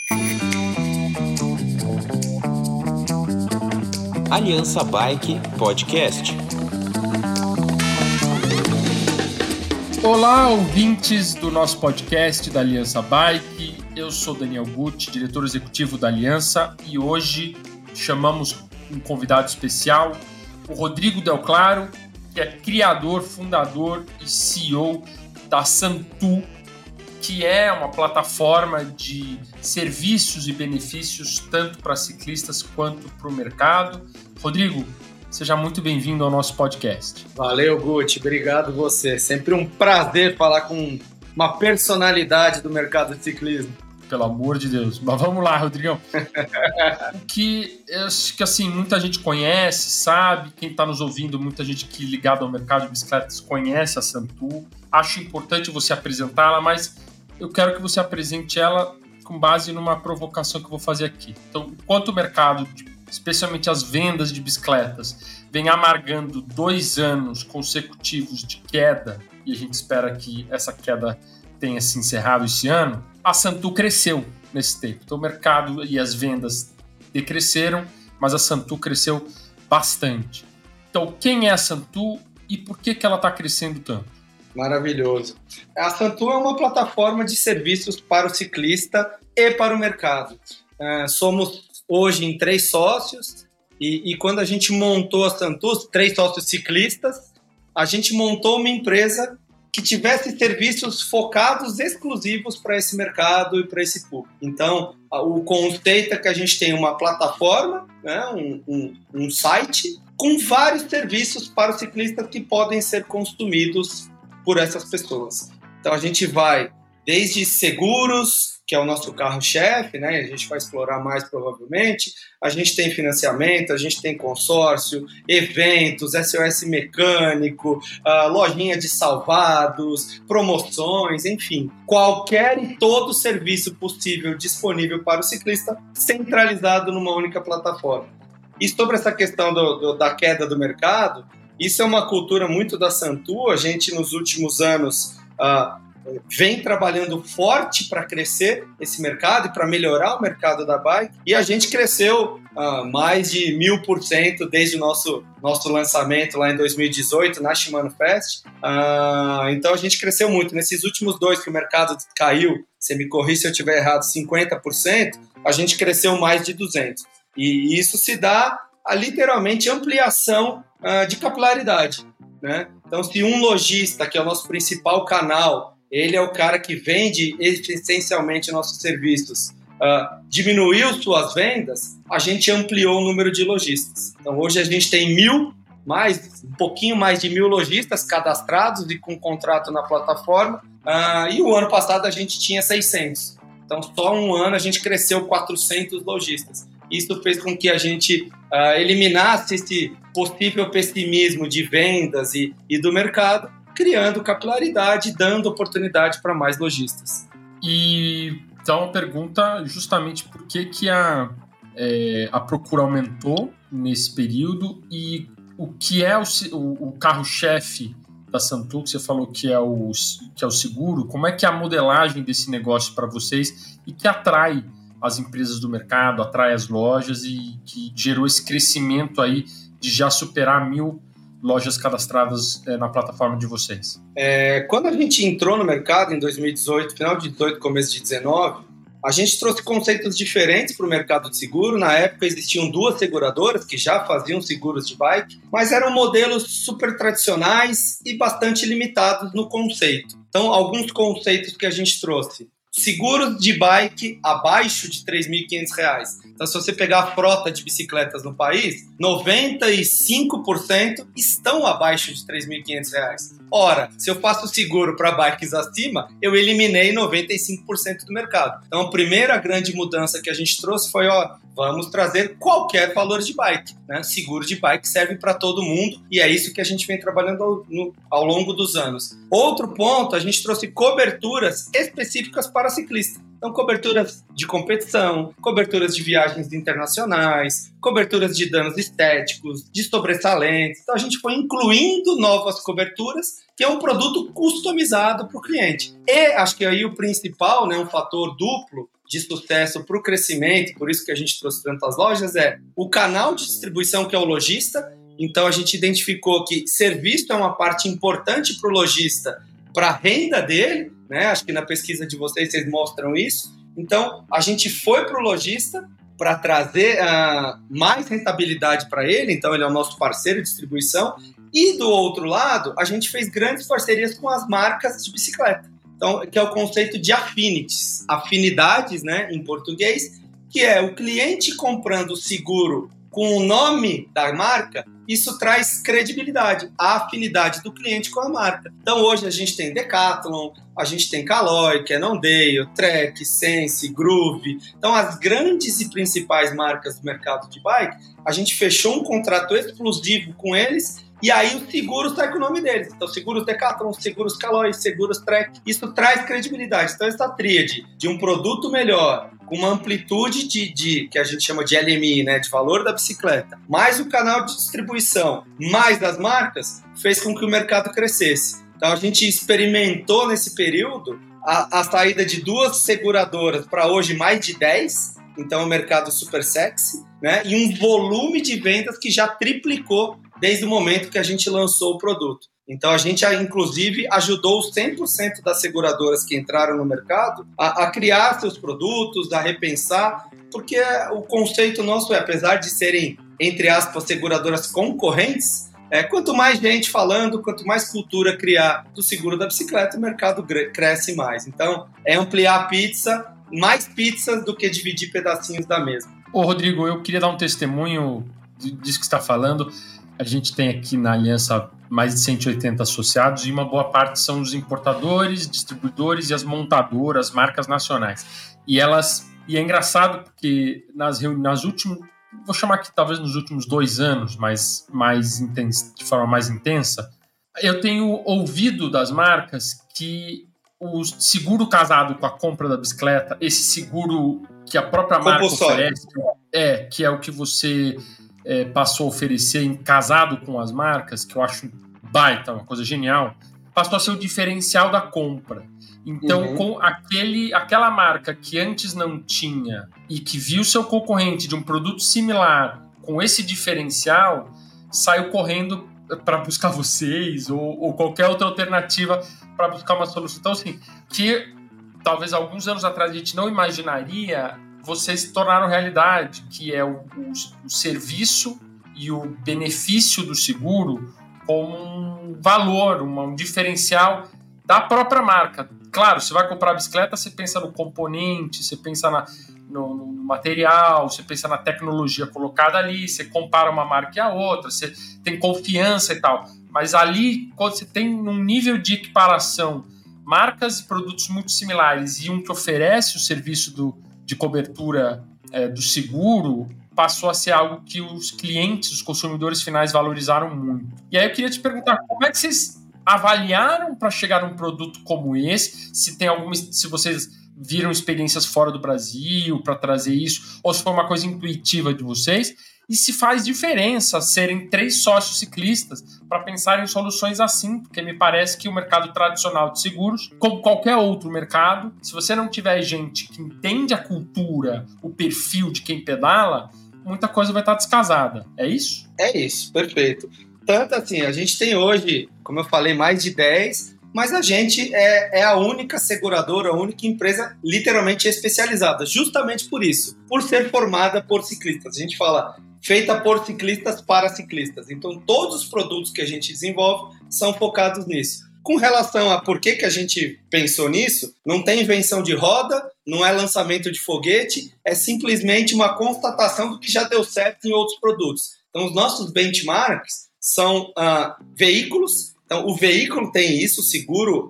Aliança Bike Podcast. Olá, ouvintes do nosso podcast da Aliança Bike. Eu sou Daniel Gucci, diretor executivo da Aliança, e hoje chamamos um convidado especial, o Rodrigo Del Claro, que é criador, fundador e CEO da Santu, que é uma plataforma de serviços e benefícios tanto para ciclistas quanto para o mercado. Rodrigo, seja muito bem-vindo ao nosso podcast. Valeu, Gucci. Obrigado você. Sempre um prazer falar com uma personalidade do mercado de ciclismo. Pelo amor de Deus. Mas vamos lá, Rodrigão. Que eu acho que assim, muita gente conhece, sabe, quem está nos ouvindo, muita gente que ligada ao mercado de bicicletas conhece a Santu. Acho importante você apresentá-la, mas eu quero que você apresente ela com base numa provocação que eu vou fazer aqui. Então, enquanto o mercado, especialmente as vendas de bicicletas, vem amargando 2 anos consecutivos de queda, e a gente espera que essa queda tenha se encerrado esse ano, a Santu cresceu nesse tempo. Então, o mercado e as vendas decresceram, mas a Santu cresceu bastante. Então, quem é a Santu e por que ela está crescendo tanto? Maravilhoso. A Santu é uma plataforma de serviços para o ciclista e para o mercado. Somos hoje em 3 sócios e quando a gente montou a Santu, 3 sócios ciclistas, a gente montou uma empresa que tivesse serviços focados exclusivos para esse mercado e para esse público. Então, o conceito é que a gente tem uma plataforma, né, um site, com vários serviços para os ciclistas que podem ser consumidos por essas pessoas. Então, a gente vai desde seguros, que é o nosso carro-chefe, né? A gente vai explorar mais provavelmente. A gente tem financiamento, a gente tem consórcio, eventos, SOS mecânico, lojinha de salvados, promoções, enfim. Qualquer e todo serviço possível disponível para o ciclista, centralizado numa única plataforma. E sobre essa questão da queda do mercado, isso é uma cultura muito da Santu. A gente, nos últimos anos, vem trabalhando forte para crescer esse mercado e para melhorar o mercado da bike. E a gente cresceu mais de 1000% desde o nosso lançamento lá em 2018, na Shimano Fest. Então a gente cresceu muito. Nesses últimos 2 que o mercado caiu, você me corrija se eu estiver errado, 50%, a gente cresceu mais de 200%. E isso se dá a literalmente ampliação de capilaridade, né? Então, se um lojista, que é o nosso principal canal, ele é o cara que vende essencialmente nossos serviços, diminuiu suas vendas, a gente ampliou o número de lojistas. Então, hoje a gente tem um pouquinho mais de 1000 lojistas cadastrados e com contrato na plataforma, e o ano passado a gente tinha 600. Então, só um ano a gente cresceu 400 lojistas. Isso fez com que a gente eliminasse esse possível pessimismo de vendas e do mercado, criando capilaridade, dando oportunidade para mais lojistas. E então a pergunta justamente por que a procura aumentou nesse período e o que é o carro-chefe da Santu, que você falou que é o seguro, como é que é a modelagem desse negócio para vocês e que atrai as empresas do mercado, atrai as lojas e que gerou esse crescimento aí de já superar 1000 lojas cadastradas na plataforma de vocês? Quando a gente entrou no mercado em 2018, final de 2018, começo de 2019, a gente trouxe conceitos diferentes para o mercado de seguro. Na época existiam 2 seguradoras que já faziam seguros de bike, mas eram modelos super tradicionais e bastante limitados no conceito. Então, alguns conceitos que a gente trouxe: seguros de bike abaixo de R$ 3.500. Então, se você pegar a frota de bicicletas no país, 95% estão abaixo de R$ 3.500. Ora, se eu faço seguro para bikes acima, eu eliminei 95% do mercado. Então, a primeira grande mudança que a gente trouxe foi, vamos trazer qualquer valor de bike, né? Seguro de bike serve para todo mundo e é isso que a gente vem trabalhando ao longo dos anos. Outro ponto, a gente trouxe coberturas específicas para ciclista. Então, coberturas de competição, coberturas de viagens internacionais, coberturas de danos estéticos, de sobressalentes. Então, a gente foi incluindo novas coberturas, que é um produto customizado para o cliente. E acho que aí o principal, né, um fator duplo de sucesso para o crescimento, por isso que a gente trouxe tantas lojas, é o canal de distribuição, que é o lojista. Então, a gente identificou que serviço é uma parte importante para o lojista, para a renda dele, né? Acho que na pesquisa de vocês mostram isso. Então, a gente foi para o lojista para trazer mais rentabilidade para ele, então ele é o nosso parceiro de distribuição. E, do outro lado, a gente fez grandes parcerias com as marcas de bicicleta. Então, que é o conceito de affinities, afinidades, né, em português, que é o cliente comprando o seguro com o nome da marca. Isso traz credibilidade, a afinidade do cliente com a marca. Então, hoje a gente tem Decathlon, a gente tem Caloi, Cannondale, Trek, Sense, Groove. Então, as grandes e principais marcas do mercado de bike, a gente fechou um contrato exclusivo com eles. E aí o seguro sai com o nome deles. Então, seguros Decathlon, seguros Caloi, seguros Trek. Isso traz credibilidade. Então, essa tríade de um produto melhor, com uma amplitude que a gente chama de LMI, né, de valor da bicicleta, mais o canal de distribuição, mais das marcas, fez com que o mercado crescesse. Então, a gente experimentou nesse período a saída de 2 seguradoras para hoje mais de 10. Então, é um mercado super sexy, né, e um volume de vendas que já triplicou desde o momento que a gente lançou o produto. Então, a gente, inclusive, ajudou os 100% das seguradoras que entraram no mercado a criar seus produtos, a repensar, porque o conceito nosso é, apesar de serem, entre aspas, seguradoras concorrentes, quanto mais gente falando, quanto mais cultura criar do seguro da bicicleta, o mercado cresce mais. Então, é ampliar a pizza, mais pizzas do que dividir pedacinhos da mesma. Ô, Rodrigo, eu queria dar um testemunho disso que você está falando. A gente tem aqui na Aliança mais de 180 associados e uma boa parte são os importadores, distribuidores e as montadoras, marcas nacionais. E é engraçado porque nas últimas, vou chamar aqui talvez nos últimos 2 anos, mas de forma mais intensa, eu tenho ouvido das marcas que o seguro casado com a compra da bicicleta, esse seguro que a própria marca oferece, que é o que você passou a oferecer casado com as marcas, que eu acho baita, uma coisa genial, passou a ser o diferencial da compra. Então, com aquela marca que antes não tinha e que viu seu concorrente de um produto similar com esse diferencial, saiu correndo para buscar vocês ou qualquer outra alternativa para buscar uma solução. Então, assim, que talvez alguns anos atrás a gente não imaginaria, vocês se tornaram realidade, que é o serviço e o benefício do seguro como um valor, um diferencial da própria marca. Claro, você vai comprar a bicicleta, você pensa no componente, você pensa no material, você pensa na tecnologia colocada ali, você compara uma marca e a outra, você tem confiança e tal. Mas ali, quando você tem um nível de equiparação, marcas e produtos muito similares e um que oferece o serviço de cobertura do seguro, passou a ser algo que os clientes, os consumidores finais valorizaram muito. E aí eu queria te perguntar, como é que vocês avaliaram para chegar num produto como esse? Se vocês viram experiências fora do Brasil para trazer isso, ou se foi uma coisa intuitiva de vocês, e se faz diferença serem 3 sócios ciclistas para pensar em soluções assim, porque me parece que o mercado tradicional de seguros, como qualquer outro mercado, se você não tiver gente que entende a cultura, o perfil de quem pedala, muita coisa vai estar descasada. É isso? É isso, perfeito. Tanto assim, a gente tem hoje, como eu falei, mais de 10, mas a gente é a única seguradora, a única empresa literalmente especializada, justamente por isso, por ser formada por ciclistas. A gente fala feita por ciclistas para ciclistas. Então, todos os produtos que a gente desenvolve são focados nisso. Com relação a por que a gente pensou nisso, não tem invenção de roda, não é lançamento de foguete, é simplesmente uma constatação do que já deu certo em outros produtos. Então, os nossos benchmarks são veículos. Então, o veículo tem isso, o seguro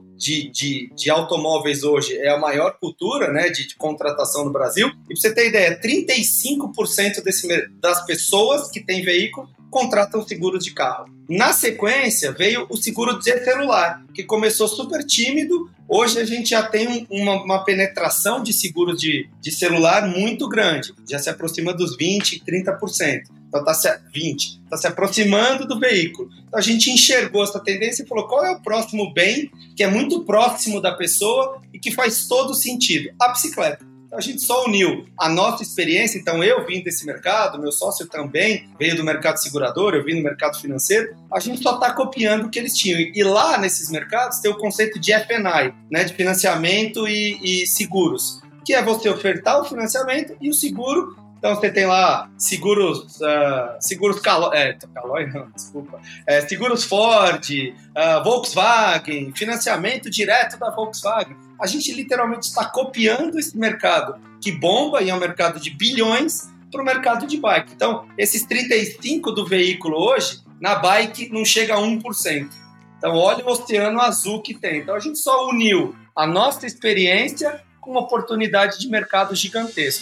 de automóveis hoje é a maior cultura, né, de contratação no Brasil. E para você ter ideia, 35% das pessoas que têm veículo contratam seguros de carro. Na sequência, veio o seguro de celular, que começou super tímido. Hoje a gente já tem uma penetração de seguros de celular muito grande, já se aproxima dos 20%, 30%. Então está se aproximando do veículo. Então a gente enxergou essa tendência e falou, qual é o próximo bem que é muito próximo da pessoa e que faz todo sentido? A bicicleta. Então a gente só uniu a nossa experiência. Então eu vim desse mercado, meu sócio também veio do mercado segurador, eu vim do mercado financeiro. A gente só está copiando o que eles tinham. E lá nesses mercados tem o conceito de F&I, né, de financiamento e seguros, que é você ofertar o financiamento e o seguro. Então você tem lá seguros seguros Ford, Volkswagen, financiamento direto da Volkswagen. A gente literalmente está copiando esse mercado que bomba e é um mercado de bilhões para o mercado de bike. Então, esses 35% do veículo hoje, na bike, não chega a 1%. Então, olha o oceano azul que tem. Então, a gente só uniu a nossa experiência com uma oportunidade de mercado gigantesco.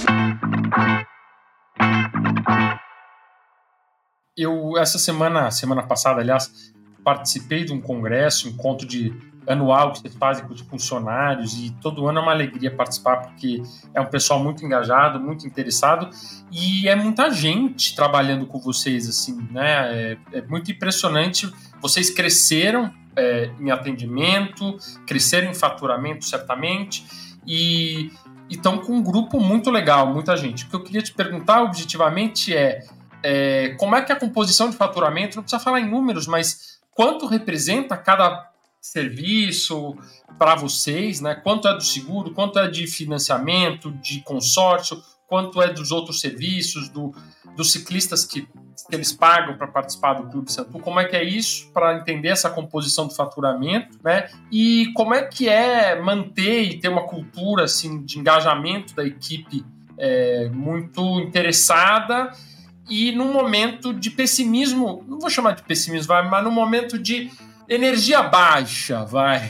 Eu, essa semana passada, aliás, participei de um congresso, um encontro anual que vocês fazem com os funcionários, e todo ano é uma alegria participar, porque é um pessoal muito engajado, muito interessado, e é muita gente trabalhando com vocês, assim, né? É muito impressionante. Vocês cresceram em atendimento, cresceram em faturamento, certamente, e estão com um grupo muito legal, muita gente. O que eu queria te perguntar objetivamente como é que a composição de faturamento, não precisa falar em números, mas quanto representa cada serviço para vocês, né? Quanto é do seguro, quanto é de financiamento, de consórcio, quanto é dos outros serviços, dos ciclistas que eles pagam para participar do Clube Santu, como é que é isso para entender essa composição do faturamento, né? E como é que é manter e ter uma cultura assim, de engajamento da equipe muito interessada e num momento de pessimismo, não vou chamar de pessimismo, mas num momento de energia baixa,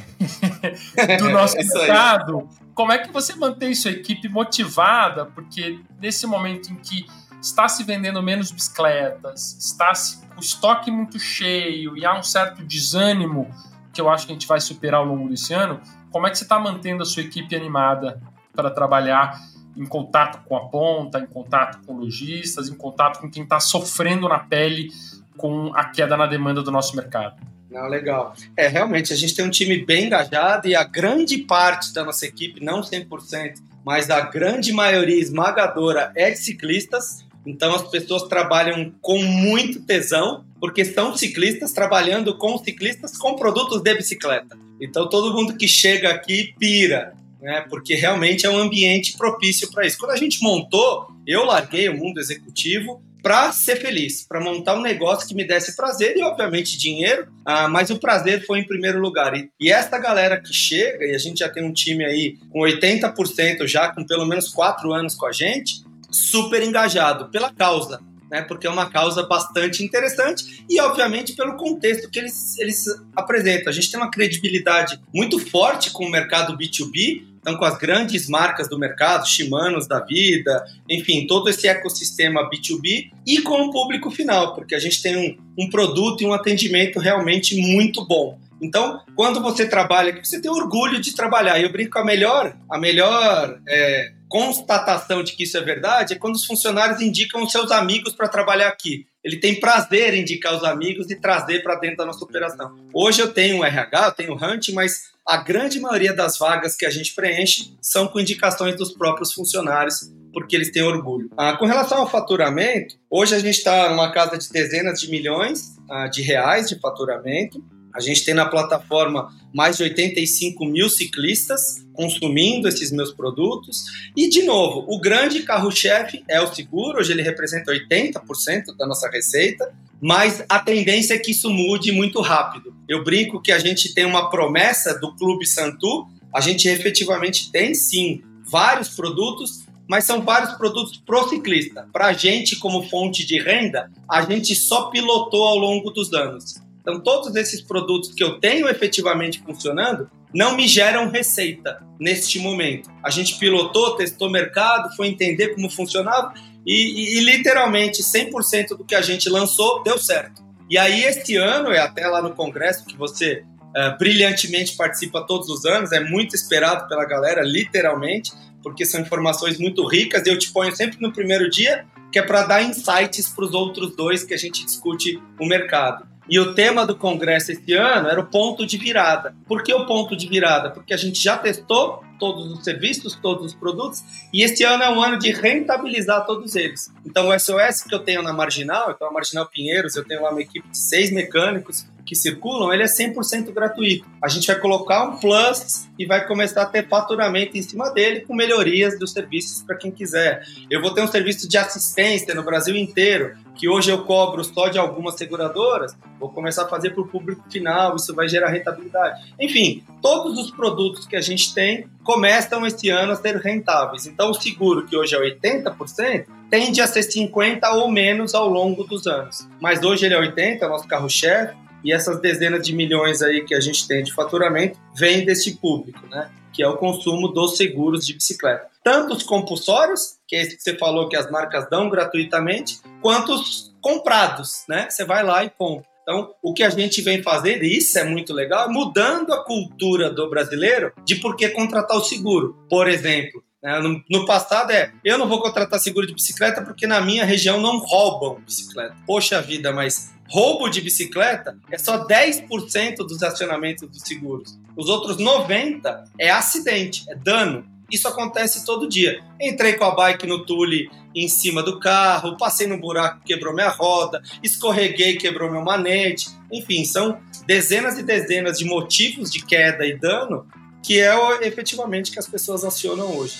do nosso mercado. Como é que você mantém sua equipe motivada? Porque nesse momento em que está se vendendo menos bicicletas, está o estoque muito cheio e há um certo desânimo que eu acho que a gente vai superar ao longo desse ano, como é que você está mantendo a sua equipe animada para trabalhar em contato com a ponta, em contato com lojistas, em contato com quem está sofrendo na pele com a queda na demanda do nosso mercado? Não, legal. Realmente, a gente tem um time bem engajado e a grande parte da nossa equipe, não 100%, mas a grande maioria esmagadora é de ciclistas. Então, as pessoas trabalham com muito tesão, porque são ciclistas trabalhando com ciclistas com produtos de bicicleta. Então, todo mundo que chega aqui pira, né? Porque realmente é um ambiente propício para isso. Quando a gente montou, eu larguei o mundo executivo para ser feliz, para montar um negócio que me desse prazer e, obviamente, dinheiro, mas o prazer foi em primeiro lugar. E essa galera que chega, e a gente já tem um time aí com 80% já, com pelo menos 4 anos com a gente, super engajado pela causa, né? Porque é uma causa bastante interessante e, obviamente, pelo contexto que eles apresentam. A gente tem uma credibilidade muito forte com o mercado B2B, então com as grandes marcas do mercado, Shimanos da vida, enfim, todo esse ecossistema B2B e com o público final, porque a gente tem um produto e um atendimento realmente muito bom. Então, quando você trabalha aqui, você tem orgulho de trabalhar. E eu brinco, a melhor constatação de que isso é verdade é quando os funcionários indicam os seus amigos para trabalhar aqui. Ele tem prazer em indicar os amigos e trazer para dentro da nossa operação. Hoje eu tenho um RH, eu tenho Hunt, mas a grande maioria das vagas que a gente preenche são com indicações dos próprios funcionários, porque eles têm orgulho. Com relação ao faturamento, hoje a gente está numa casa de dezenas de milhões de reais de faturamento. A gente tem na plataforma mais de 85 mil ciclistas consumindo esses meus produtos. E, de novo, o grande carro-chefe é o seguro. Hoje ele representa 80% da nossa receita, mas a tendência é que isso mude muito rápido. Eu brinco que a gente tem uma promessa do Clube Santu. A gente efetivamente tem, sim, vários produtos, mas são vários produtos pro ciclista. Para a gente, como fonte de renda, a gente só pilotou ao longo dos anos. Então, todos esses produtos que eu tenho efetivamente funcionando não me geram receita neste momento. A gente pilotou, testou mercado, foi entender como funcionava e literalmente 100% do que a gente lançou deu certo. E aí, este ano, é até lá no congresso que você brilhantemente participa todos os anos, é muito esperado pela galera, literalmente, porque são informações muito ricas, e eu te ponho sempre no primeiro dia, que é para dar insights para os outros dois que a gente discute o mercado. E o tema do congresso esse ano era o ponto de virada. Por que o ponto de virada? Porque a gente já testou todos os serviços, todos os produtos, e esse ano é um ano de rentabilizar todos eles. Então, o SOS que eu tenho na Marginal, então a Marginal Pinheiros, eu tenho lá uma equipe de 6 mecânicos que circulam, ele é 100% gratuito. A gente vai colocar um plus e vai começar a ter faturamento em cima dele com melhorias dos serviços para quem quiser. Eu vou ter um serviço de assistência no Brasil inteiro, que hoje eu cobro só de algumas seguradoras, vou começar a fazer para o público final, isso vai gerar rentabilidade. Enfim, todos os produtos que a gente tem começam esse ano a ser rentáveis. Então, o seguro, que hoje é 80%, tende a ser 50% ou menos ao longo dos anos. Mas hoje ele é 80%, é o nosso carro-chefe, e essas dezenas de milhões aí que a gente tem de faturamento vêm desse público, né? Que é o consumo dos seguros de bicicleta. Tanto os compulsórios, que é esse que você falou que as marcas dão gratuitamente, quanto os comprados, né? Você vai lá e compra. Então, o que a gente vem fazer, e isso é muito legal, é mudando a cultura do brasileiro de por que contratar o seguro. Por exemplo, no passado eu não vou contratar seguro de bicicleta porque na minha região não roubam bicicleta. Poxa vida, mas roubo de bicicleta é só 10% dos acionamentos dos seguros. Os outros 90% é acidente, é dano. Isso acontece todo dia. Entrei com a bike no tule em cima do carro, passei no buraco, quebrou minha roda, escorreguei, quebrou meu manete. Enfim, são dezenas e dezenas de motivos de queda e dano que é efetivamente que as pessoas acionam hoje.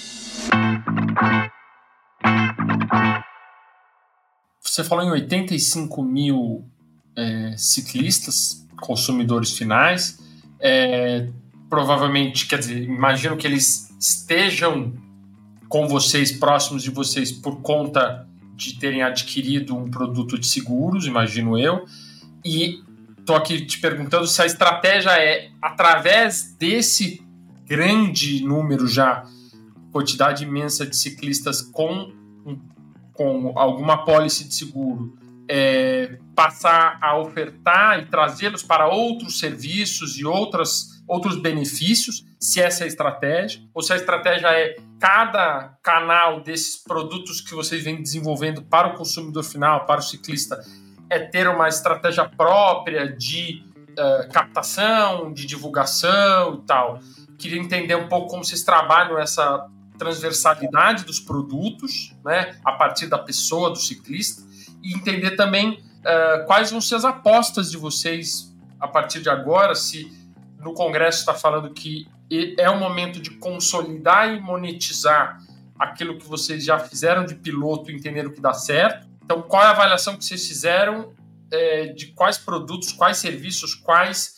Você falou em 85 mil ciclistas, consumidores finais. Provavelmente, quer dizer, imagino que eles estejam com vocês, próximos de vocês, por conta de terem adquirido um produto de seguros, imagino eu. E estou aqui te perguntando se a estratégia é, através desse grande número já, quantidade imensa de ciclistas com alguma apólice de seguro, passar a ofertar e trazê-los para outros serviços e outros benefícios, se essa é a estratégia, ou se a estratégia é cada canal desses produtos que vocês vêm desenvolvendo para o consumidor final, para o ciclista, é ter uma estratégia própria de captação, de divulgação e tal. Queria entender um pouco como vocês trabalham essa transversalidade dos produtos, né, a partir da pessoa, do ciclista, e entender também quais vão ser as apostas de vocês a partir de agora, se no Congresso está falando que é o momento de consolidar e monetizar aquilo que vocês já fizeram de piloto e entenderam que dá certo. Então, qual é a avaliação que vocês fizeram de quais produtos, quais serviços, quais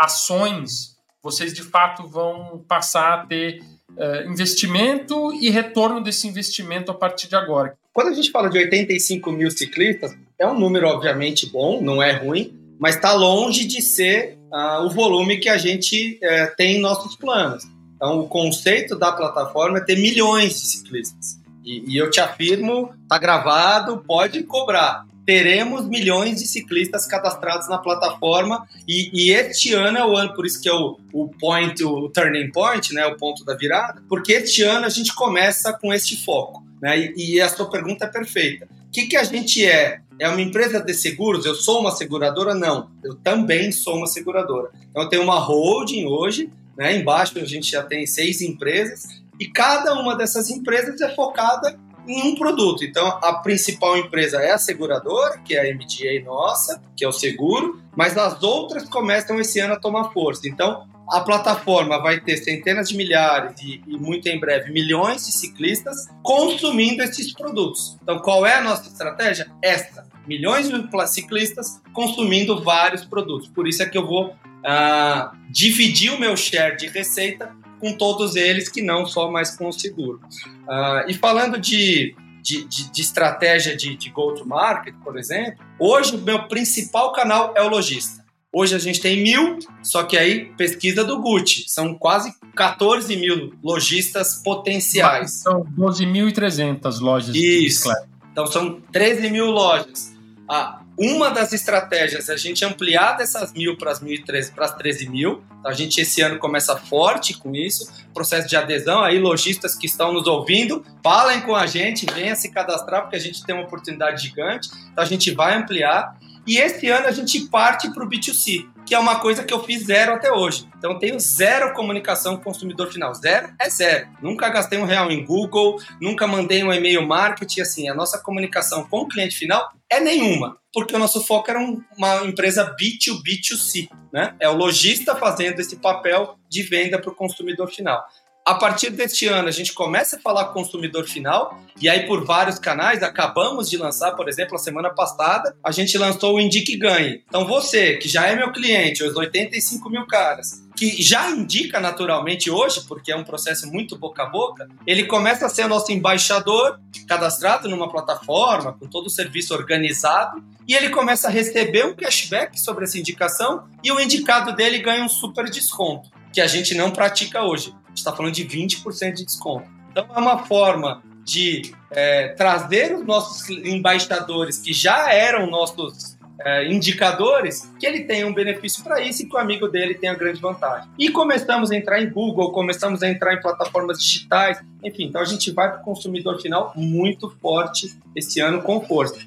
ações vocês de fato vão passar a ter investimento e retorno desse investimento a partir de agora? Quando a gente fala de 85 mil ciclistas, é um número obviamente bom, não é ruim, mas está longe de ser o volume que a gente tem em nossos planos. Então, o conceito da plataforma é ter milhões de ciclistas. E eu te afirmo, está gravado, pode cobrar. Teremos milhões de ciclistas cadastrados na plataforma e este ano é o ano, por isso que é o turning point, né, o ponto da virada, porque este ano a gente começa com este foco, né, e a sua pergunta é perfeita. O que a gente é? É uma empresa de seguros? Eu sou uma seguradora? Não, eu também sou uma seguradora. Então eu tenho uma holding hoje, né, embaixo a gente já tem 6 empresas e cada uma dessas empresas é focada em um produto. Então, a principal empresa é a seguradora, que é a MGA nossa, que é o seguro, mas as outras começam esse ano a tomar força. Então, a plataforma vai ter centenas de milhares e muito em breve milhões de ciclistas consumindo esses produtos. Então, qual é a nossa estratégia? Essa. Milhões de ciclistas consumindo vários produtos. Por isso é que eu vou dividir o meu share de receita com todos eles, que não só mais com o seguro. E falando de estratégia de go-to-market, por exemplo, hoje o meu principal canal é o lojista. Hoje a gente tem 1.000, só que aí, pesquisa do Gucci, são quase 14 mil lojistas potenciais. São 12.300 lojas de bicicleta. Então são 13 mil lojas. Uma das estratégias é a gente ampliar dessas 1.000 para as 13 mil. A gente esse ano começa forte com isso, processo de adesão. Aí lojistas que estão nos ouvindo, falem com a gente, venham se cadastrar, porque a gente tem uma oportunidade gigante. Então a gente vai ampliar. E esse ano a gente parte para o B2C, que é uma coisa que eu fiz zero até hoje. Então eu tenho zero comunicação com o consumidor final. Zero é zero. Nunca gastei R$1 em Google, nunca mandei um e-mail marketing. Assim, a nossa comunicação com o cliente final é nenhuma, porque o nosso foco era uma empresa B2B2C, né? É o lojista fazendo esse papel de venda para o consumidor final. A partir deste ano, a gente começa a falar com o consumidor final, e aí por vários canais, acabamos de lançar, por exemplo, a semana passada, a gente lançou o Indique Ganhe. Então você, que já é meu cliente, os 85 mil caras, que já indica naturalmente hoje, porque é um processo muito boca a boca, ele começa a ser nosso embaixador, cadastrado numa plataforma, com todo o serviço organizado, e ele começa a receber um cashback sobre essa indicação, e o indicado dele ganha um super desconto, que a gente não pratica hoje. A gente está falando de 20% de desconto. Então, é uma forma de trazer os nossos embaixadores, que já eram nossos indicadores, que ele tenha um benefício para isso e que o amigo dele tenha grande vantagem. E começamos a entrar em Google, começamos a entrar em plataformas digitais, enfim, então a gente vai para o consumidor final muito forte esse ano com força.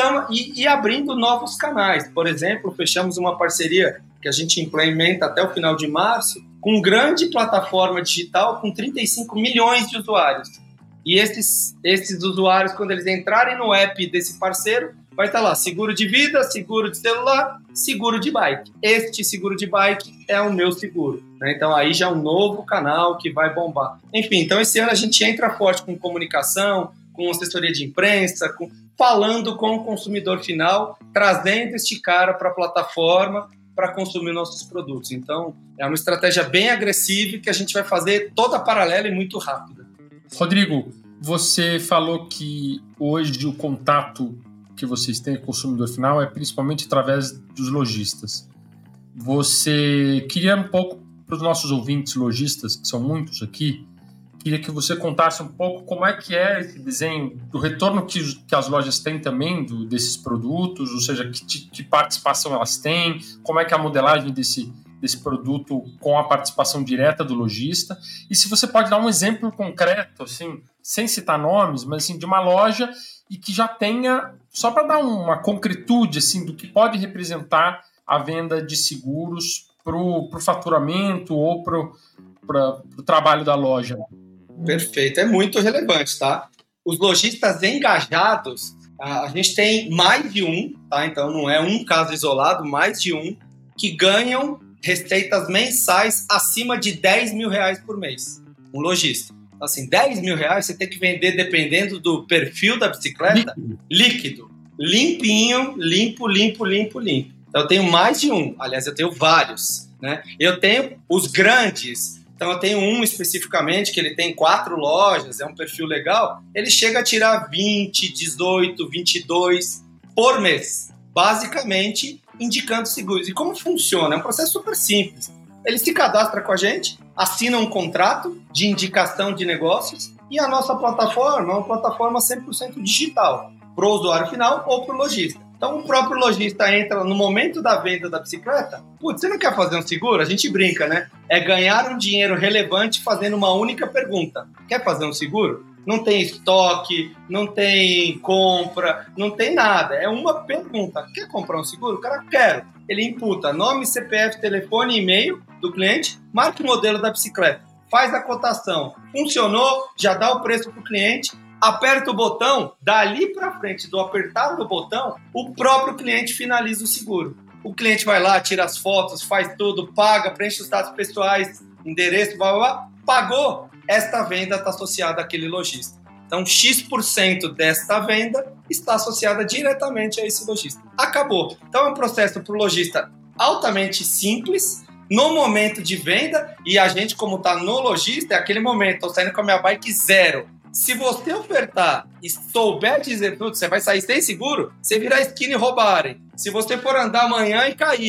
E abrindo novos canais. Por exemplo, fechamos uma parceria que a gente implementa até o final de março, com grande plataforma digital com 35 milhões de usuários. E esses usuários, quando eles entrarem no app desse parceiro, vai estar lá, seguro de vida, seguro de celular, seguro de bike. Este seguro de bike é o meu seguro, né? Então aí já é um novo canal que vai bombar. Enfim, então esse ano a gente entra forte com comunicação, com assessoria de imprensa, falando com o consumidor final, trazendo este cara para a plataforma, para consumir nossos produtos. Então, é uma estratégia bem agressiva que a gente vai fazer toda paralela e muito rápida. Rodrigo, você falou que hoje o contato que vocês têm com o consumidor final é principalmente através dos lojistas. Você queria um pouco, para os nossos ouvintes lojistas, que são muitos aqui, queria que você contasse um pouco como é que é esse desenho do retorno que as lojas têm também desses produtos, ou seja, que participação elas têm, como é que é a modelagem desse produto com a participação direta do lojista. E se você pode dar um exemplo concreto, assim, sem citar nomes, mas assim, de uma loja e que já tenha, só para dar uma concretude assim, do que pode representar a venda de seguros para o faturamento ou para o trabalho da loja. Perfeito, é muito relevante, tá? Os lojistas engajados, a gente tem mais de um, tá? Então não é um caso isolado, mais de um, que ganham receitas mensais acima de R$10 mil por mês. Um lojista. Então, assim, R$10 mil você tem que vender, dependendo do perfil da bicicleta, líquido. Limpinho, limpo. Então eu tenho mais de um, aliás, eu tenho vários, né? Eu tenho os grandes. Então, eu tenho um especificamente, que ele tem 4 lojas, é um perfil legal, ele chega a tirar 20, 18, 22 por mês, basicamente indicando seguros. E como funciona? É um processo super simples. Ele se cadastra com a gente, assina um contrato de indicação de negócios e a nossa plataforma é uma plataforma 100% digital, para o usuário final ou para o lojista. Então, o próprio lojista entra no momento da venda da bicicleta. Putz, você não quer fazer um seguro? A gente brinca, né? É ganhar um dinheiro relevante fazendo uma única pergunta. Quer fazer um seguro? Não tem estoque, não tem compra, não tem nada. É uma pergunta. Quer comprar um seguro? O cara quer. Ele imputa nome, CPF, telefone e e-mail do cliente, marca o modelo da bicicleta, faz a cotação. Funcionou, já dá o preço para o cliente, aperta o botão, dali para frente do apertar do botão, o próprio cliente finaliza o seguro. O cliente vai lá, tira as fotos, faz tudo, paga, preenche os dados pessoais, endereço, blá, blá, blá, pagou. Esta venda está associada àquele lojista. Então, X% desta venda está associada diretamente a esse lojista. Acabou. Então, é um processo para o lojista altamente simples, no momento de venda, e a gente, como está no lojista, é aquele momento, estou saindo com a minha bike zero. Se você ofertar e souber dizer tudo, você vai sair sem seguro, você virar esquina e roubarem. Se você for andar amanhã e cair, o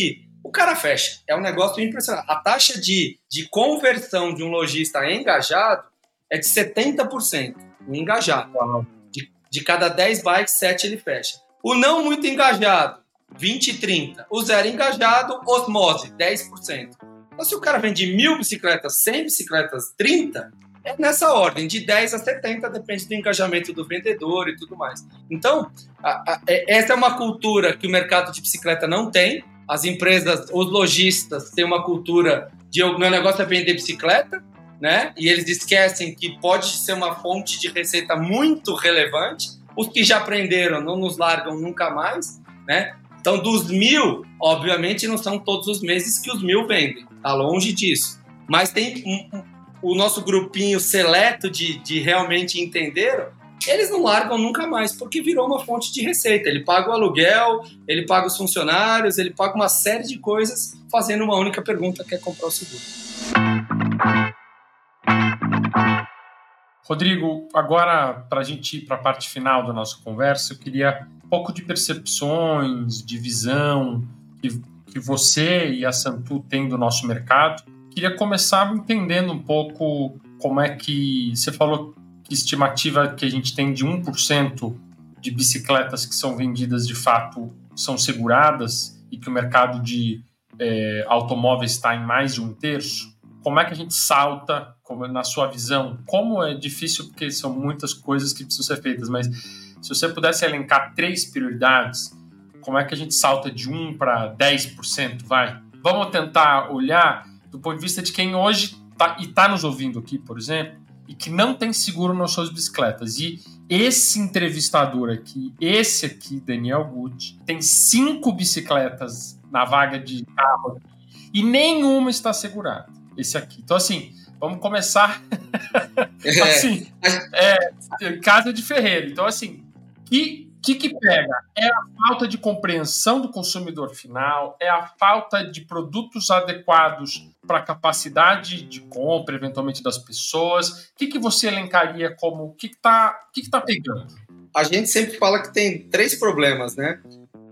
o cara fecha. É um negócio impressionante. A taxa de conversão de um lojista engajado é de 70%. Um engajado. De cada 10 bikes, 7 ele fecha. O não muito engajado, 20 e 30. O zero engajado, osmose, 10%. Então, se o cara vende 1.000 bicicletas, 100 bicicletas, 30, é nessa ordem, de 10 a 70, depende do engajamento do vendedor e tudo mais. Então, essa é uma cultura que o mercado de bicicleta não tem. As empresas, os lojistas têm uma cultura de o meu negócio é vender bicicleta, né? E eles esquecem que pode ser uma fonte de receita muito relevante. Os que já aprenderam não nos largam nunca mais, né? Então, dos 1.000, obviamente, não são todos os meses que os 1.000 vendem. Está longe disso. Mas tem o nosso grupinho seleto de realmente entenderam, eles não largam nunca mais, porque virou uma fonte de receita. Ele paga o aluguel, ele paga os funcionários, ele paga uma série de coisas fazendo uma única pergunta, que é comprar o seguro. Rodrigo, agora, para a gente ir para a parte final da nossa conversa, eu queria um pouco de percepções, de visão que você e a Santu têm do nosso mercado. Queria começar entendendo um pouco como é que... Você falou que estimativa que a gente tem de 1% de bicicletas que são vendidas de fato são seguradas e que o mercado de automóveis está em mais de 1/3. Como é que a gente salta, na sua visão? Como é difícil, porque são muitas coisas que precisam ser feitas, mas se você pudesse elencar 3 prioridades, como é que a gente salta de 1% para 10%, vai? Vamos tentar olhar do ponto de vista de quem hoje está nos ouvindo aqui, por exemplo, e que não tem seguro nas suas bicicletas. E esse entrevistador aqui, esse aqui, Daniel Gucci, tem 5 bicicletas na vaga de carro e nenhuma está segurada. Esse aqui. Então, assim, vamos começar assim, casa de ferreiro. Então, assim, que pega? É a falta de compreensão do consumidor final, é a falta de produtos adequados para a capacidade de compra, eventualmente, das pessoas. O que você elencaria como... O que tá pegando? A gente sempre fala que tem 3 problemas, né?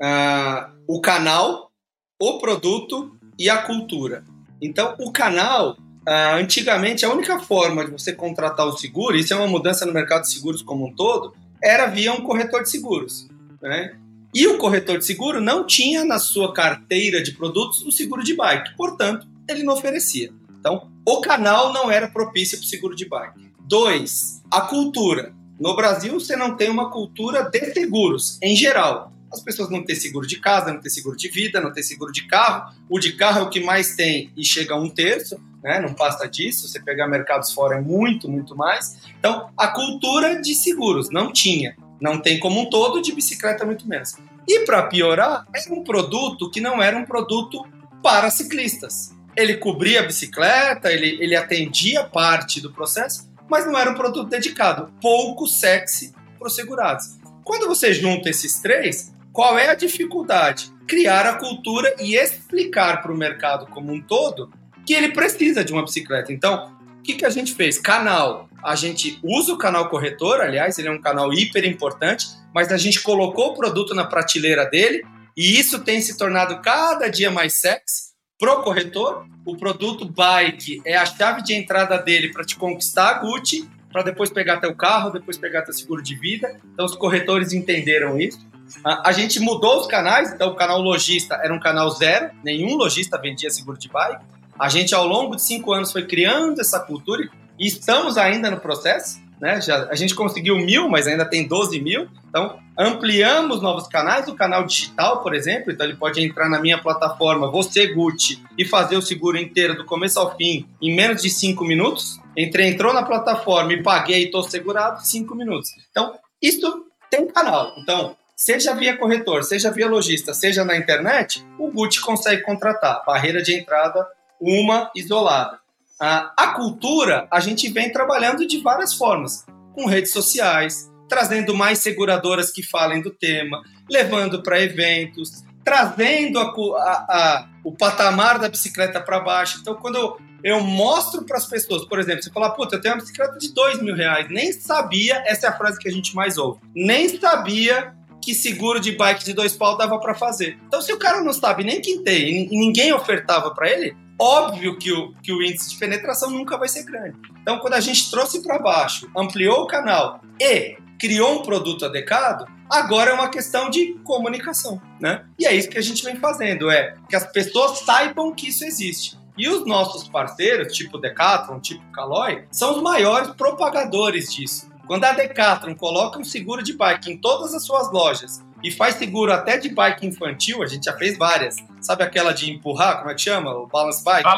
O canal, o produto e a cultura. Então, o canal, antigamente, a única forma de você contratar o seguro, isso é uma mudança no mercado de seguros como um todo, era via um corretor de seguros, né? E o corretor de seguro não tinha na sua carteira de produtos o seguro de bike, portanto, ele não oferecia. Então, o canal não era propício para o seguro de bike. 2, a cultura. No Brasil, você não tem uma cultura de seguros, em geral. As pessoas não têm seguro de casa, não têm seguro de vida, não têm seguro de carro. O de carro é o que mais tem e chega a 1/3, né? Não passa disso. Você pegar mercados fora é muito, muito mais. Então, a cultura de seguros não tinha. Não tem como um todo, de bicicleta muito menos. E para piorar, era um produto que não era um produto para ciclistas. Ele cobria a bicicleta, ele atendia parte do processo, mas não era um produto dedicado. Pouco sexy para os segurados. Quando você junta esses 3... qual é a dificuldade? Criar a cultura e explicar para o mercado como um todo que ele precisa de uma bicicleta. Então, o que a gente fez? Canal. A gente usa o canal corretor, aliás, ele é um canal hiper importante, mas a gente colocou o produto na prateleira dele e isso tem se tornado cada dia mais sexy pro corretor. O produto bike é a chave de entrada dele para te conquistar a Gucci, para depois pegar teu carro, depois pegar teu seguro de vida. Então, os corretores entenderam isso. A gente mudou os canais, então o canal lojista era um canal 0, nenhum lojista vendia seguro de bike. A gente, ao longo de 5 anos, foi criando essa cultura e estamos ainda no processo, né? A gente conseguiu 1.000, mas ainda tem 12.000. Então, ampliamos novos canais, o canal digital, por exemplo. Então, ele pode entrar na minha plataforma, Você Gucci, e fazer o seguro inteiro do começo ao fim em menos de 5 minutos. Entrou na plataforma e paguei e estou segurado, 5 minutos. Então, isso tem canal. Então, seja via corretor, seja via lojista, seja na internet, o Gucci consegue contratar. Barreira de entrada, uma isolada. A cultura, a gente vem trabalhando de várias formas, com redes sociais, trazendo mais seguradoras que falem do tema, levando para eventos, trazendo o patamar da bicicleta para baixo. Então, quando eu mostro para as pessoas, por exemplo, você fala, puta, eu tenho uma bicicleta de R$2.000, nem sabia, essa é a frase que a gente mais ouve, nem sabia que seguro de bike de 2 pau dava para fazer. Então, se o cara não sabe nem quem tem e ninguém ofertava para ele, óbvio que o índice de penetração nunca vai ser grande. Então, quando a gente trouxe para baixo, ampliou o canal e criou um produto adequado, agora é uma questão de comunicação, né? E é isso que a gente vem fazendo, que as pessoas saibam que isso existe. E os nossos parceiros, tipo Decathlon, tipo Caloi, são os maiores propagadores disso. Quando a Decathlon coloca um seguro de bike em todas as suas lojas e faz seguro até de bike infantil, a gente já fez várias. Sabe aquela de empurrar, como é que chama? O balance bike,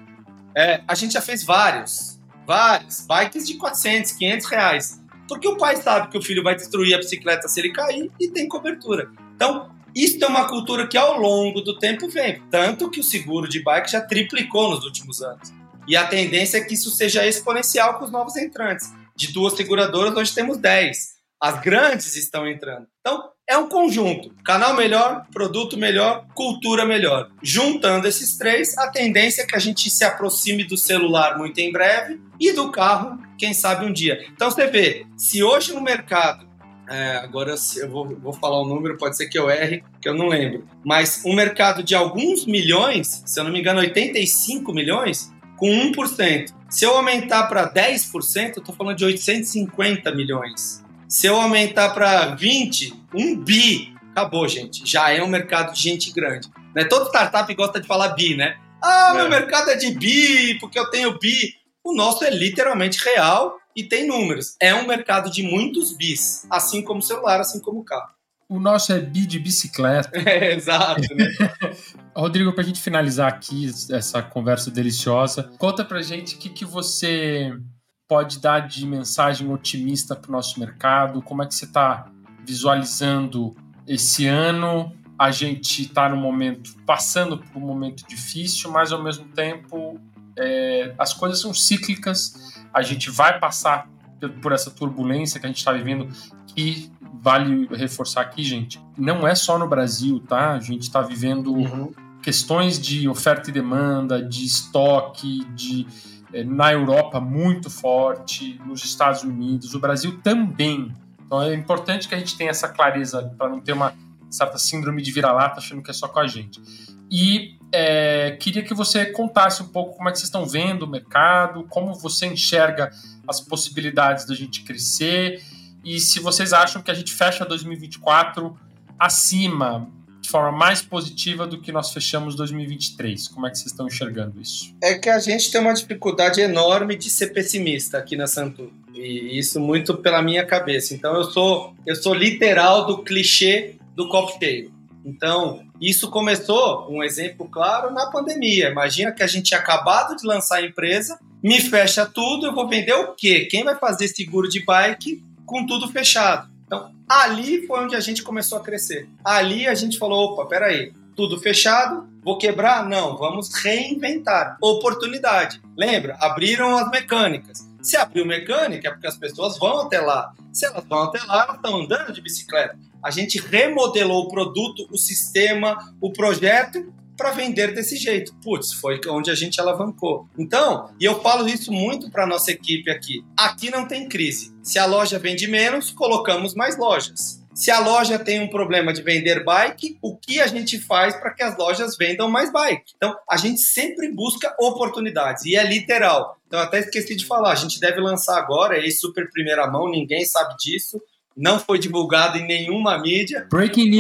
né? A gente já fez vários bikes de 400, 500 reais. Porque o pai sabe que o filho vai destruir a bicicleta se ele cair e tem cobertura. Então, isso é uma cultura que ao longo do tempo vem. Tanto que o seguro de bike já triplicou nos últimos anos. E a tendência é que isso seja exponencial com os novos entrantes. De 2 seguradoras, hoje temos 10. As grandes estão entrando. Então, é um conjunto. Canal melhor, produto melhor, cultura melhor. Juntando esses 3, a tendência é que a gente se aproxime do celular muito em breve e do carro, quem sabe um dia. Então, você vê, se hoje no mercado, agora eu vou falar o número, pode ser que eu erre, que eu não lembro, mas um mercado de alguns milhões, se eu não me engano, 85 milhões, com 1%. Se eu aumentar para 10%, eu estou falando de 850 milhões. Se eu aumentar para 20, 1 bi, acabou, gente. Já é um mercado de gente grande. Né? Todo startup gosta de falar bi, né? Meu mercado é de bi, porque eu tenho bi. O nosso é literalmente real e tem números. É um mercado de muitos bis, assim como o celular, assim como o carro. O nosso é bi de bicicleta. Exato, né? Rodrigo, para a gente finalizar aqui essa conversa deliciosa, conta pra gente o que você pode dar de mensagem otimista para o nosso mercado, como é que você está visualizando esse ano. A gente está passando por um momento difícil, mas ao mesmo tempo as coisas são cíclicas, a gente vai passar por essa turbulência que a gente está vivendo, que vale reforçar aqui, gente, não é só no Brasil, tá? A gente está vivendo questões de oferta e demanda, de estoque, na Europa muito forte, nos Estados Unidos, o Brasil também. Então é importante que a gente tenha essa clareza para não ter uma certa síndrome de vira-lata achando que é só com a gente. E queria que você contasse um pouco como é que vocês estão vendo o mercado, como você enxerga as possibilidades da gente crescer e se vocês acham que a gente fecha 2024 acima, de forma mais positiva do que nós fechamos 2023. Como é que vocês estão enxergando isso? É que a gente tem uma dificuldade enorme de ser pessimista aqui na Santu. E isso muito pela minha cabeça. Então eu sou literal do clichê do copo cheio. Então, isso começou, um exemplo claro, na pandemia. Imagina que a gente tinha acabado de lançar a empresa, me fecha tudo, eu vou vender o quê? Quem vai fazer seguro de bike com tudo fechado? Então, ali foi onde a gente começou a crescer. Ali a gente falou, opa, peraí, tudo fechado, vou quebrar? Não, vamos reinventar. Oportunidade. Lembra? Abriram as mecânicas. Se abriu mecânica é porque as pessoas vão até lá. Se elas vão até lá, elas estão andando de bicicleta. A gente remodelou o produto, o sistema, o projeto para vender desse jeito. Putz, foi onde a gente alavancou. Então, e eu falo isso muito para a nossa equipe aqui. Aqui não tem crise. Se a loja vende menos, colocamos mais lojas. Se a loja tem um problema de vender bike, o que a gente faz para que as lojas vendam mais bike? Então, a gente sempre busca oportunidades, e é literal. Então, até esqueci de falar, a gente deve lançar agora, é super primeira mão, ninguém sabe disso, não foi divulgado em nenhuma mídia. Breaking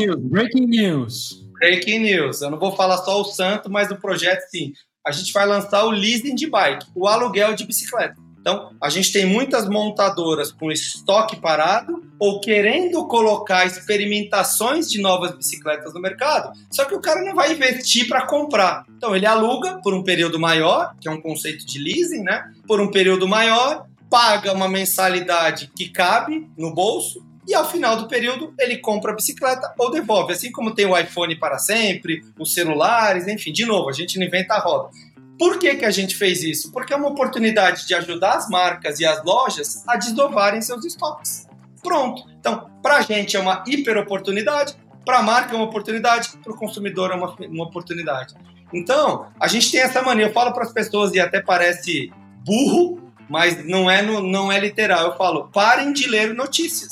news. Breaking news. Eu não vou falar só o santo, mas o projeto sim. A gente vai lançar o leasing de bike, o aluguel de bicicleta. Então, a gente tem muitas montadoras com estoque parado ou querendo colocar experimentações de novas bicicletas no mercado, só que o cara não vai investir para comprar. Então, ele aluga por um período maior, que é um conceito de leasing, né? Por um período maior, paga uma mensalidade que cabe no bolso e, ao final do período, ele compra a bicicleta ou devolve. Assim como tem o iPhone para sempre, os celulares, enfim, de novo, a gente não inventa a roda. Por que a gente fez isso? Porque é uma oportunidade de ajudar as marcas e as lojas a desovarem seus estoques. Pronto. Então, para a gente é uma hiper oportunidade, para a marca é uma oportunidade, para o consumidor é uma oportunidade. Então, a gente tem essa mania. Eu falo para as pessoas, e até parece burro, mas não é literal. Eu falo, parem de ler notícias.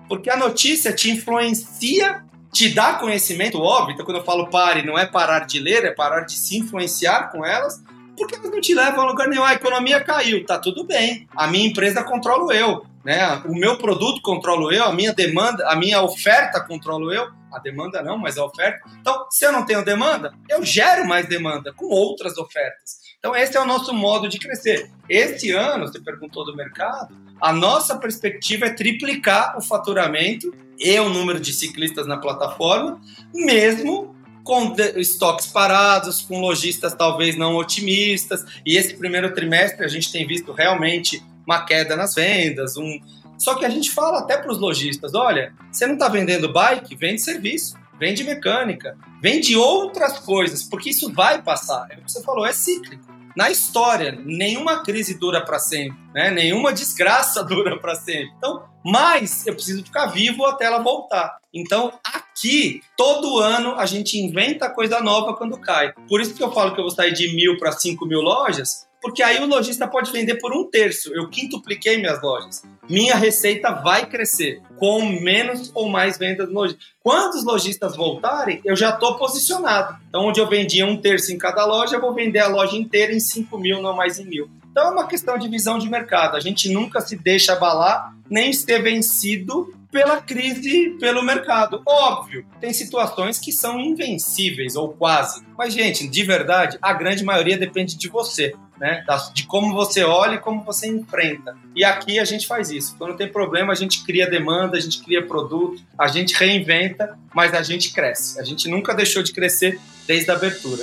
Porque a notícia te influencia, te dá conhecimento, óbvio. Então, quando eu falo pare, não é parar de ler, é parar de se influenciar com elas, porque elas não te levam a lugar nenhum. A economia caiu, tá tudo bem. A minha empresa controlo eu, né? O meu produto controlo eu, a minha demanda, a minha oferta controlo eu. A demanda não, mas a oferta. Então, se eu não tenho demanda, eu gero mais demanda com outras ofertas. Então, esse é o nosso modo de crescer. Este ano, você perguntou do mercado, a nossa perspectiva é triplicar o faturamento e o número de ciclistas na plataforma, mesmo com estoques parados, com lojistas talvez não otimistas. E esse primeiro trimestre a gente tem visto realmente uma queda nas vendas. Só que a gente fala até para os lojistas, olha, você não está vendendo bike? Vende serviço, vende mecânica, vende outras coisas, porque isso vai passar. É o que você falou, é cíclico. Na história, nenhuma crise dura para sempre, né? Nenhuma desgraça dura para sempre. Então, mas eu preciso ficar vivo até ela voltar. Então, aqui, todo ano, a gente inventa coisa nova quando cai. Por isso que eu falo que eu vou sair de 1.000 para 5.000 lojas, porque aí o lojista pode vender por 1/3. Eu quintupliquei minhas lojas. Minha receita vai crescer com menos ou mais vendas no lojista. Quando os lojistas voltarem, eu já estou posicionado. Então, onde eu vendia 1/3 em cada loja, eu vou vender a loja inteira em 5.000, não mais em 1.000. Então, é uma questão de visão de mercado. A gente nunca se deixa abalar, nem ser vencido pela crise, pelo mercado. Óbvio, tem situações que são invencíveis, ou quase. Mas, gente, de verdade, a grande maioria depende de você, né? De como você olha e como você enfrenta. E aqui a gente faz isso. Quando tem problema, a gente cria demanda, a gente cria produto, a gente reinventa, mas a gente cresce. A gente nunca deixou de crescer desde a abertura.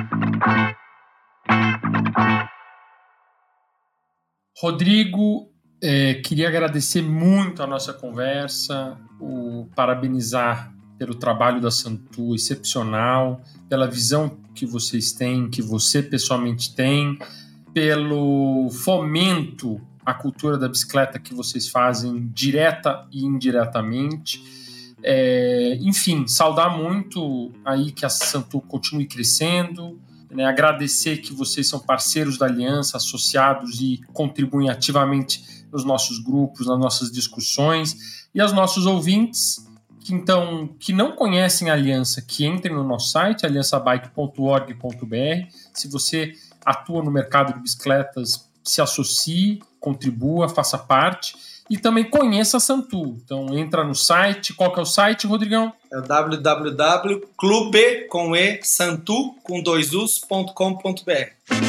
Rodrigo, queria agradecer muito a nossa conversa, parabenizar pelo trabalho da Santu excepcional, pela visão que vocês têm, que você pessoalmente tem, pelo fomento à cultura da bicicleta que vocês fazem direta e indiretamente. Enfim, saudar muito aí que a Santu continue crescendo, né? Agradecer que vocês são parceiros da Aliança, associados e contribuem ativamente nos nossos grupos, nas nossas discussões, e aos nossos ouvintes que não conhecem a Aliança, que entrem no nosso site, aliançabike.org.br. Se você atua no mercado de bicicletas, se associe, contribua, faça parte e também conheça a Santu. Então entra no site. Qual que é o site, Rodrigão? É o www.clubesantu.com.br.